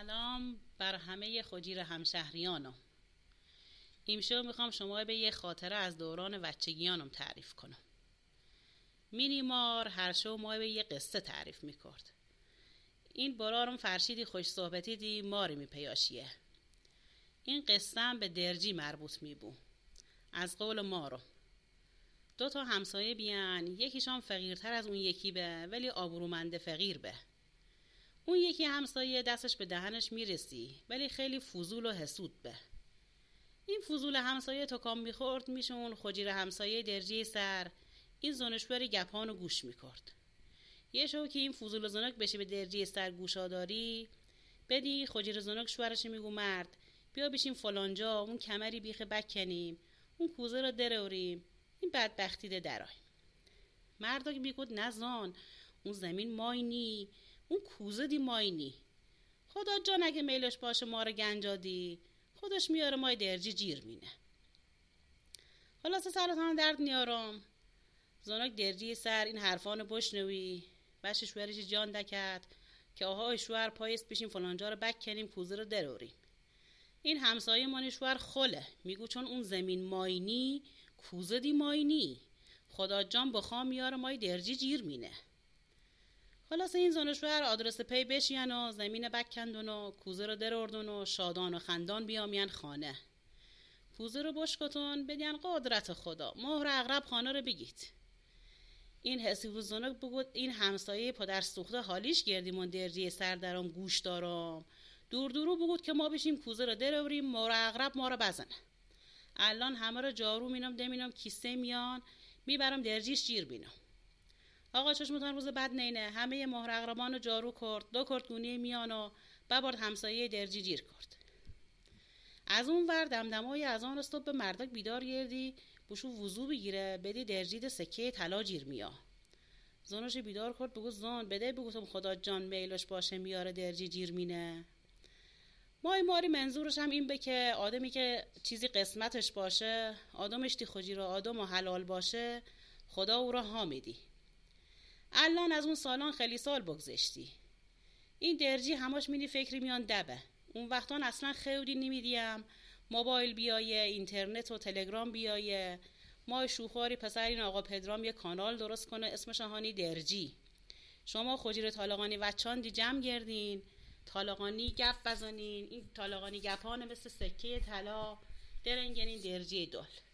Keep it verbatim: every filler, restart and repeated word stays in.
سلام بر همه خجیر همشهریانم. امشب میخوام شما به یه خاطره از دوران بچگیانم تعریف کنم. مینی مار هر شو ما به یه قصه تعریف میکرد. این برارم فرشیدی خوش صحبتی دی ماری میپیاشیه. این قصه هم به درجی مربوط میبو. از قول مارو دو تا همسایه بیان، یکیشان فقیرتر از اون یکی به، ولی آبرومند فقیر به. اون یکی همسایه دستش به دهنش میرسی، ولی خیلی فضول و حسود به. این فضول همسایه تا کام میخورد میشون خجیر همسایه درجی سر این زنشوری گپانو گوش میکرد. یه شو که این فضول زنک بشه به درجی سر گوشاداری بدی، خجیر زنک شوهرش میگو مرد بیا بشیم فلانجا، اون کمری بیخ بکنیم، اون کوزه رو دروریم، این بدبختی ده درای. مرد که میگود نزان اون زمین ماینی، اون کوزه دی ماینی، خدا جان اگه میلش باشه ما رو گنجادی خودش میاره مای درجی جیر مینه. خلاصه سرتان درد نیارم. زنک درجی سر این حرفان بشنوی بشه شوهرش جان دکت که آهای شوهر پایست بشیم فلانجا رو بکنیم کوزه رو دروریم. این همسایه مانی شوهر خله میگو چون اون زمین ماینی کوزه دی ماینی، خدا جان بخوام میاره مای درجی جیر مینه. خلاص این زن و شوهر آدرس پی بشین و زمین بکندن و کوزه رو دروردن و شادان و خندان بیامین خانه. کوزه رو بشکتون بدین قدرت خدا، مهر عقرب خانه رو بگید. این حسی و زنک بگود این همسایه پدر سوخته حالیش گردیمون درجی سر درم گوش دارم، دور دورو بگود که ما بشیم کوزه رو دروریم مهر عقرب ما رو بزنه. الان همه رو جارو مینم دمینم کیسه میان میبرم درجیش جیر بینم. آقا چشمتان روز بد نینه، همه مهر عقربان رو جارو کرد، دو کرد گونی میان و ببارد همسایه درجی جیر کرد. از اون ور دمدمای از آن استوب به مردک بیدار گردی بشو وضو بگیره بدی درجی ده سکه طلا جیر میا. زنش بیدار کرد بگو زن بده بگوتم خدا جان میلش باشه میاره درجی جیر مینه. مای ماری منظورش هم این به که آدمی که چیزی قسمتش باشه، آدمش دی خجیر و آدم و حلال باشه، خدا او را ها میدی. الان از اون سالان خیلی سال بگذشتی. این درجی هماش مینی فکری میان دبه. اون وقتان اصلا خیلی نمیدیم موبایل بیایه، اینترنت و تلگرام بیایه. ما شوخواری پسر این آقا پدرام یه کانال درست کنه اسمش هانی درجی. شما خجیر طالقانی وچان دی جمع گردین، طالقانی گپ بزنین، این طالقانی گپانه مثل سکه طلا درنگنین درجی دل.